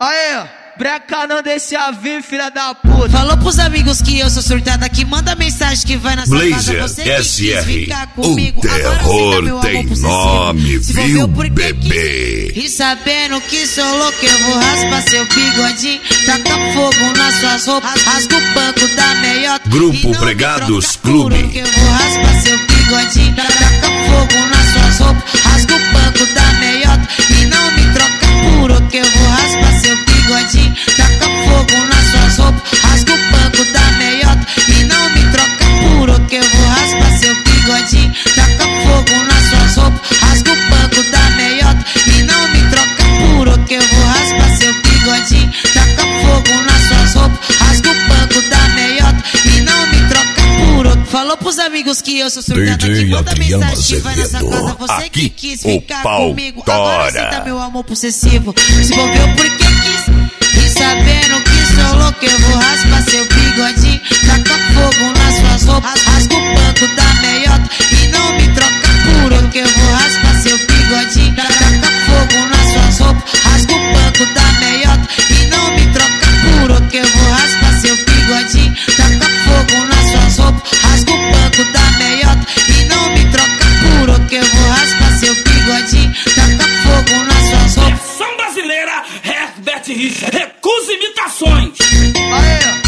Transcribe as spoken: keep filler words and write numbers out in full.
Aê, breca não deixa vir, filha da puta. Falou pros amigos que eu sou surtada, que manda mensagem que vai na sua Blazer, casa. Você que S R, quis ficar comigo. o terror tem nome, viu, bebê? E sabendo que sou louco, eu vou raspar seu bigodinho, tacar fogo nas suas roupas, rasga o banco da meiota. Grupo Pregados Clube. Que eu vou raspar seu bigodinho, tacar fogo nas suas roupas, rasga o banco da meiota. E não me troca puro, que eu vou raspar seu bigodinho, taca fogo nas suas roupas, rasga o banco da meiota. E não me troca puro, que eu vou raspar seu bigodinho, taca fogo nas suas roupas, rasga o banco da meiota. E não me troca puro, que eu vou raspar seu bigodinho, taca fogo nas suas roupas, rasga o banco da meiota. E não me troca puro. Falou pros amigos que eu sou surtada, que manda mensagem que vai nessa casa. Você que quis ficar comigo, agora aceita meu amor possessivo. Se envolveu porque quis. E sabendo que sou louco, eu vou raspar seu bigodinho, taca fogo nas suas roupas, rasga o banco da meiota. E não me troca puro, que eu vou raspar seu bigodinho, taca fogo nas suas roupas, rasga o banco da meiota. E não me troca puro, que eu vou raspar seu bigodinho, taca fogo nas suas roupas, rasga o banco da meiota. E não me troca puro, que eu vou raspar seu bigodinho, taca fogo nas suas roupas. Versão brasileira, Herbert Richard, recusa imitações. Aê.